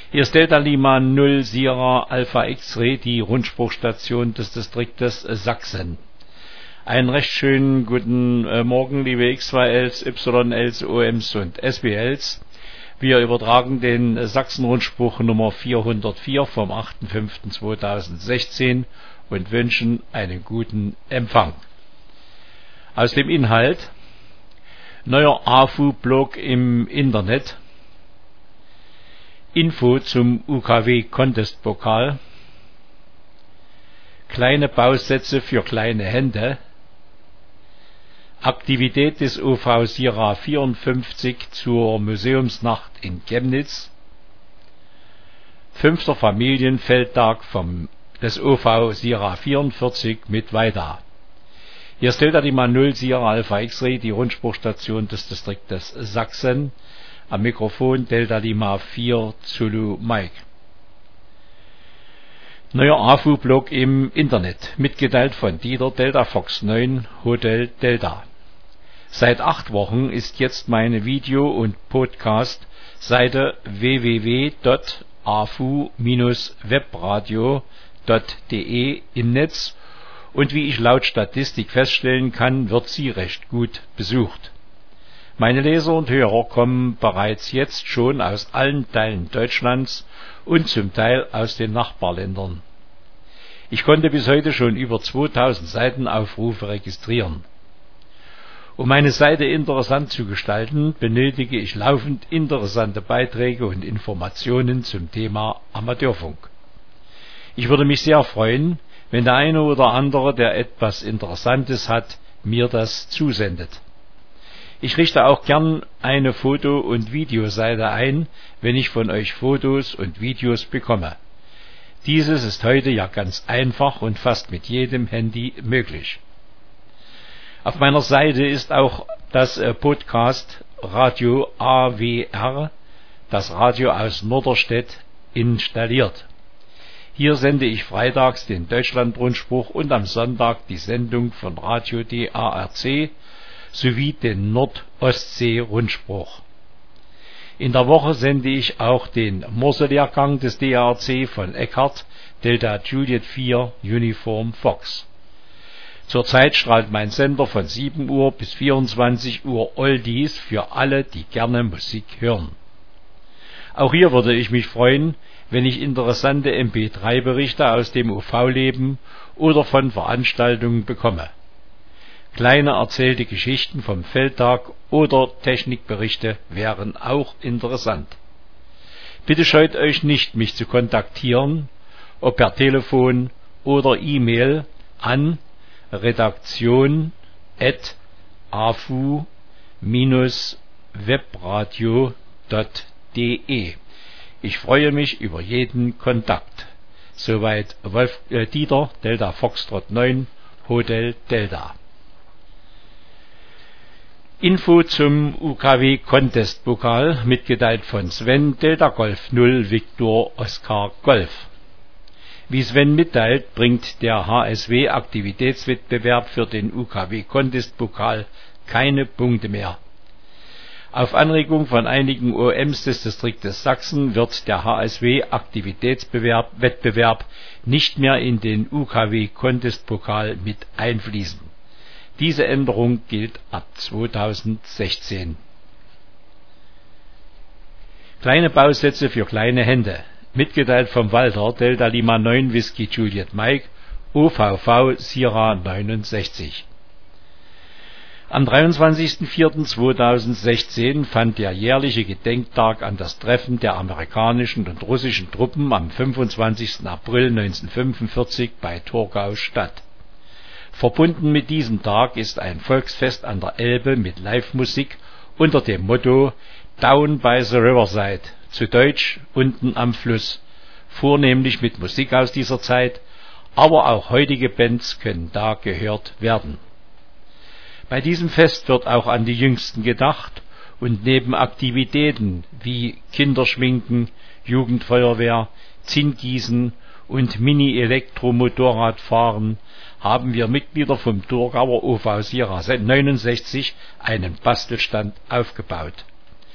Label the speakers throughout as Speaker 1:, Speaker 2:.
Speaker 1: Hier ist Delta Lima 0 Sierra Alpha X-Ray, die Rundspruchstation des Distriktes Sachsen. Einen recht schönen guten Morgen, liebe X2Ls, YLs, OMs und SBLs. Wir übertragen den Sachsen-Rundspruch Nummer 404 vom 8.5.2016 und wünschen einen guten Empfang. Aus dem Inhalt: neuer AFU-Blog im Internet, Info zum UKW-Contest-Pokal, kleine Bausätze für kleine Hände, Aktivität des OV Sierra 54 zur Museumsnacht in Chemnitz, 5. Familienfeldtag des OV Sierra 44 mit Weida. Hier ist Delta Lima 0 Sierra Alpha X-Ray, die Rundspruchstation des Distriktes Sachsen. Am Mikrofon Delta Lima 4 Zulu Mike. Neuer AFU-Blog im Internet, mitgeteilt von Dieter Delta Fox 9 Hotel Delta. Seit 8 Wochen ist jetzt meine Video- und Podcast-Seite www.afu-webradio.de im Netz und wie ich laut Statistik feststellen kann, wird sie recht gut besucht. Meine Leser und Hörer kommen bereits jetzt schon aus allen Teilen Deutschlands und zum Teil aus den Nachbarländern. Ich konnte bis heute schon über 2000 Seitenaufrufe registrieren. Um meine Seite interessant zu gestalten, benötige ich laufend interessante Beiträge und Informationen zum Thema Amateurfunk. Ich würde mich sehr freuen, wenn der eine oder andere, der etwas Interessantes hat, mir das zusendet. Ich richte auch gern eine Foto- und Videoseite ein, wenn ich von euch Fotos und Videos bekomme. Dieses ist heute ja ganz einfach und fast mit jedem Handy möglich. Auf meiner Seite ist auch das Podcast Radio AWR, das Radio aus Norderstedt, installiert. Hier sende ich freitags den Deutschlandrundspruch und am Sonntag die Sendung von Radio DARC sowie den Nordostsee-Rundspruch. In der Woche sende ich auch den Morselehrgang des DARC von Eckhart, Delta Juliet 4 Uniform Fox. Zurzeit strahlt mein Sender von 7 Uhr bis 24 Uhr Oldies für alle, die gerne Musik hören. Auch hier würde ich mich freuen, wenn ich interessante MP3-Berichte aus dem UV-Leben oder von Veranstaltungen bekomme. Kleine erzählte Geschichten vom Feldtag oder Technikberichte wären auch interessant. Bitte scheut euch nicht, mich zu kontaktieren, ob per Telefon oder E-Mail an redaktion@afu-webradio.de. Ich freue mich über jeden Kontakt. Soweit Dieter Delta Foxtrot 9 Hotel Delta. Info zum UKW Contest Pokal, mitgeteilt von Sven Delta Golf 0 Victor Oscar Golf. Wie Sven mitteilt, bringt der HSW Aktivitätswettbewerb für den UKW Contest Pokal keine Punkte mehr. Auf Anregung von einigen OMs des Distriktes Sachsen wird der HSW Aktivitätswettbewerb nicht mehr in den UKW Contest Pokal mit einfließen. Diese Änderung gilt ab 2016. Kleine Bausätze für kleine Hände, mitgeteilt vom Walter Delta Lima 9 Whisky Juliet Mike OVV Sierra 69. Am 23.04.2016 fand der jährliche Gedenktag an das Treffen der amerikanischen und russischen Truppen am 25. April 1945 bei Torgau statt. Verbunden mit diesem Tag ist ein Volksfest an der Elbe mit Live-Musik unter dem Motto Down by the Riverside, zu Deutsch unten am Fluss, vornehmlich mit Musik aus dieser Zeit, aber auch heutige Bands können da gehört werden. Bei diesem Fest wird auch an die Jüngsten gedacht und neben Aktivitäten wie Kinderschminken, Jugendfeuerwehr, Zinngießen und Mini-Elektromotorradfahren haben wir Mitglieder vom Thurgauer OV Sierra 69 einen Bastelstand aufgebaut.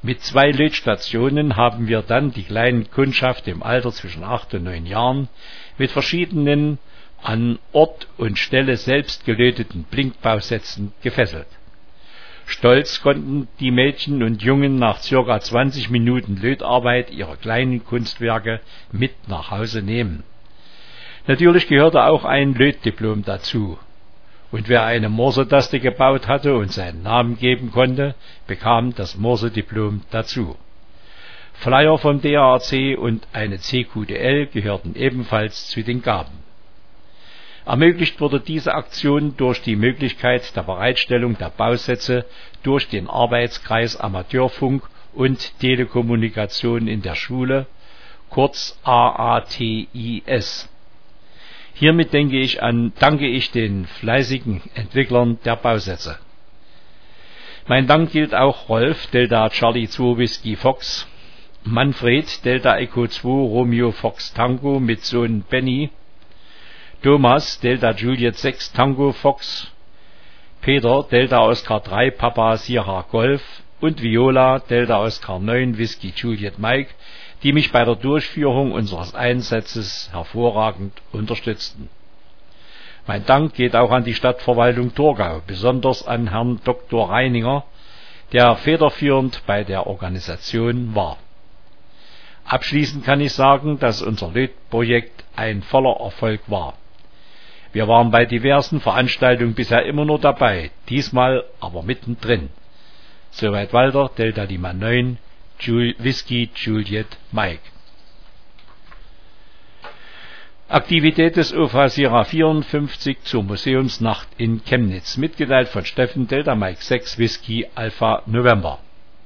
Speaker 1: Mit 2 Lötstationen haben wir dann die kleinen Kundschaft im Alter zwischen 8 und 9 Jahren mit verschiedenen an Ort und Stelle selbst gelöteten Blinkbausätzen gefesselt. Stolz konnten die Mädchen und Jungen nach ca. 20 Minuten Lötarbeit ihre kleinen Kunstwerke mit nach Hause nehmen. Natürlich gehörte auch ein Lötdiplom dazu. Und wer eine Morsetaste gebaut hatte und seinen Namen geben konnte, bekam das Morsediplom dazu. Flyer vom DARC und eine CQDL gehörten ebenfalls zu den Gaben. Ermöglicht wurde diese Aktion durch die Möglichkeit der Bereitstellung der Bausätze durch den Arbeitskreis Amateurfunk und Telekommunikation in der Schule, kurz AATIS. Hiermit danke ich den fleißigen Entwicklern der Bausätze. Mein Dank gilt auch Rolf, Delta Charlie 2 Whiskey Fox, Manfred, Delta Echo 2 Romeo Fox Tango mit Sohn Benny, Thomas, Delta Juliet 6 Tango Fox, Peter, Delta Oscar 3 Papa Sierra Golf und Viola, Delta Oscar 9 Whiskey Juliet Mike, die mich bei der Durchführung unseres Einsatzes hervorragend unterstützten. Mein Dank geht auch an die Stadtverwaltung Thurgau, besonders an Herrn Dr. Reininger, der federführend bei der Organisation war. Abschließend kann ich sagen, dass unser Lötprojekt ein voller Erfolg war. Wir waren bei diversen Veranstaltungen bisher immer nur dabei, diesmal aber mittendrin. Soweit Walter, Delta Lima 9, Whiskey Juliet Mike. Aktivität des OV Sierra 54 zur Museumsnacht in Chemnitz, mitgeteilt von Steffen, Delta Mike 6 Whiskey Alpha November.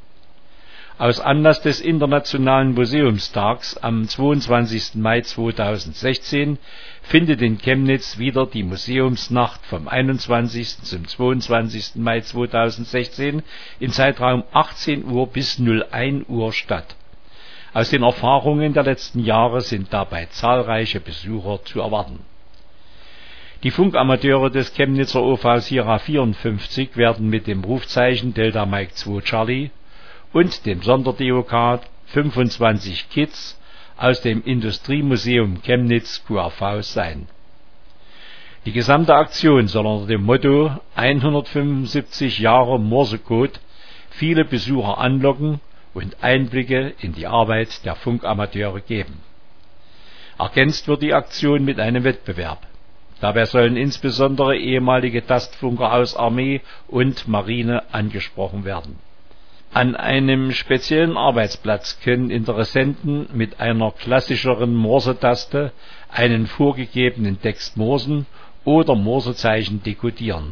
Speaker 1: Aus Anlass des Internationalen Museumstags am 22. Mai 2016 findet in Chemnitz wieder die Museumsnacht vom 21. zum 22. Mai 2016 im Zeitraum 18 Uhr bis 01 Uhr statt. Aus den Erfahrungen der letzten Jahre sind dabei zahlreiche Besucher zu erwarten. Die Funkamateure des Chemnitzer OV Sierra 54 werden mit dem Rufzeichen Delta Mike 2 Charlie und dem Sonder-DOK 25 Kids aus dem Industriemuseum Chemnitz QAV sein. Die gesamte Aktion soll unter dem Motto 175 Jahre Morsecode viele Besucher anlocken und Einblicke in die Arbeit der Funkamateure geben. Ergänzt wird die Aktion mit einem Wettbewerb. Dabei sollen insbesondere ehemalige Tastfunker aus Armee und Marine angesprochen werden. An einem speziellen Arbeitsplatz können Interessenten mit einer klassischeren Morsetaste einen vorgegebenen Text morsen oder Morsezeichen dekodieren.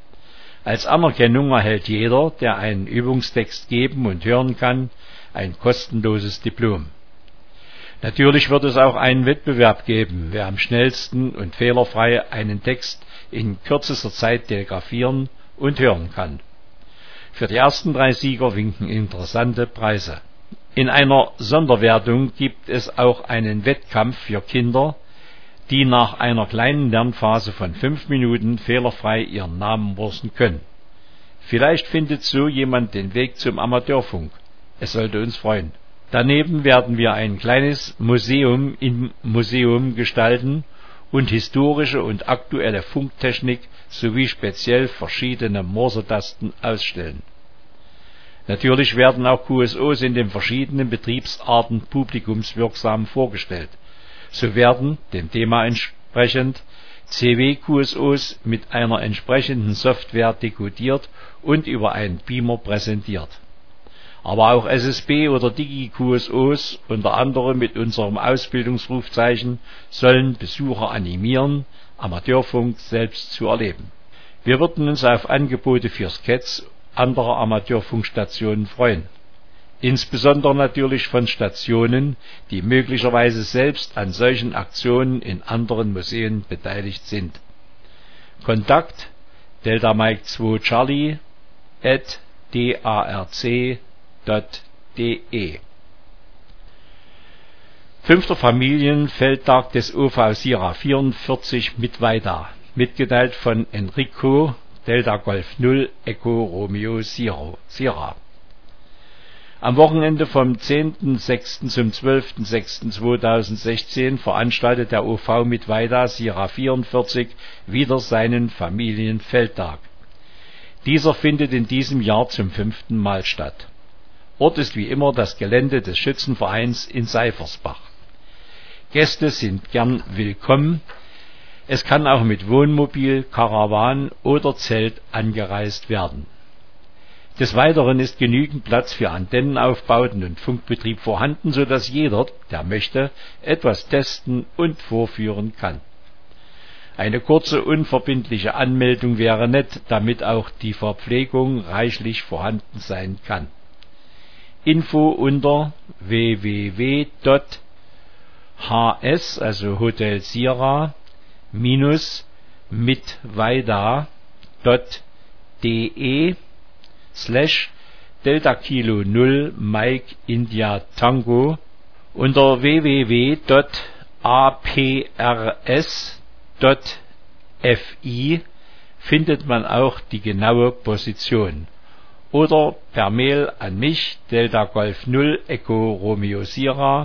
Speaker 1: Als Anerkennung erhält jeder, der einen Übungstext geben und hören kann, ein kostenloses Diplom. Natürlich wird es auch einen Wettbewerb geben, wer am schnellsten und fehlerfrei einen Text in kürzester Zeit telegrafieren und hören kann. Für die ersten 3 Sieger winken interessante Preise. In einer Sonderwertung gibt es auch einen Wettkampf für Kinder, die nach einer kleinen Lernphase von 5 Minuten fehlerfrei ihren Namen morsen können. Vielleicht findet so jemand den Weg zum Amateurfunk. Es sollte uns freuen. Daneben werden wir ein kleines Museum im Museum gestalten und historische und aktuelle Funktechnik sowie speziell verschiedene Morsetasten ausstellen. Natürlich werden auch QSOs in den verschiedenen Betriebsarten publikumswirksam vorgestellt. So werden, dem Thema entsprechend, CW-QSOs mit einer entsprechenden Software dekodiert und über einen Beamer präsentiert. Aber auch SSB oder Digi-QSOs, unter anderem mit unserem Ausbildungsrufzeichen, sollen Besucher animieren, Amateurfunk selbst zu erleben. Wir würden uns auf Angebote für Skets anderer Amateurfunkstationen freuen. Insbesondere natürlich von Stationen, die möglicherweise selbst an solchen Aktionen in anderen Museen beteiligt sind. Kontakt Delta Mike 2 Charlie @darc.de 5. Familienfeldtag des OV Sierra 44 mit Weida, mitgeteilt von Enrico, Delta Golf 0 Echo Romeo Sierra. Am Wochenende vom 10.06. zum 12.06.2016 veranstaltet der OV Mittweida Sierra 44 wieder seinen Familienfeldtag. Dieser findet in diesem Jahr zum 5. Mal statt. Ort ist wie immer das Gelände des Schützenvereins in Seifersbach. Gäste sind gern willkommen. Es kann auch mit Wohnmobil, Karawan oder Zelt angereist werden. Des Weiteren ist genügend Platz für Antennenaufbauten und Funkbetrieb vorhanden, sodass jeder, der möchte, etwas testen und vorführen kann. Eine kurze, unverbindliche Anmeldung wäre nett, damit auch die Verpflegung reichlich vorhanden sein kann. Info unter www.hs, also Hotel Sierra, mitweida.de/Delta Kilo 0 Mike India Tango. Unter www.aprs.fi findet man auch die genaue Position. Oder per Mail an mich, Delta Golf 0 Echo Romeo Sierra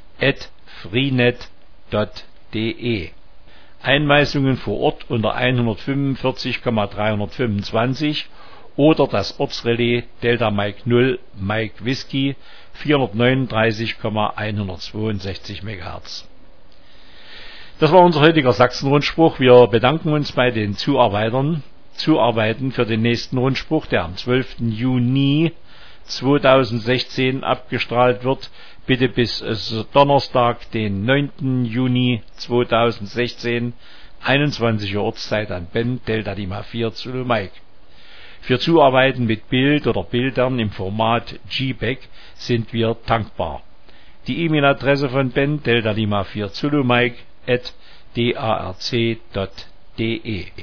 Speaker 1: @freenet.de. Einweisungen vor Ort unter 145,325 oder das Ortsrelais Delta Mike 0 Mike Whisky 439,162 MHz. Das war unser heutiger Sachsen-Rundspruch. Wir bedanken uns bei den Zuarbeiten für den nächsten Rundspruch, der am 12. Juni 2016 abgestrahlt wird. Bitte bis Donnerstag, den 9. Juni 2016, 21 Uhr Ortszeit an Ben, Delta Lima 4 Zulu Mike. Für Zuarbeiten mit Bild oder Bildern im Format JPEG sind wir dankbar. Die E-Mail-Adresse von Ben, Delta Lima 4 Zulu Mike @darc.de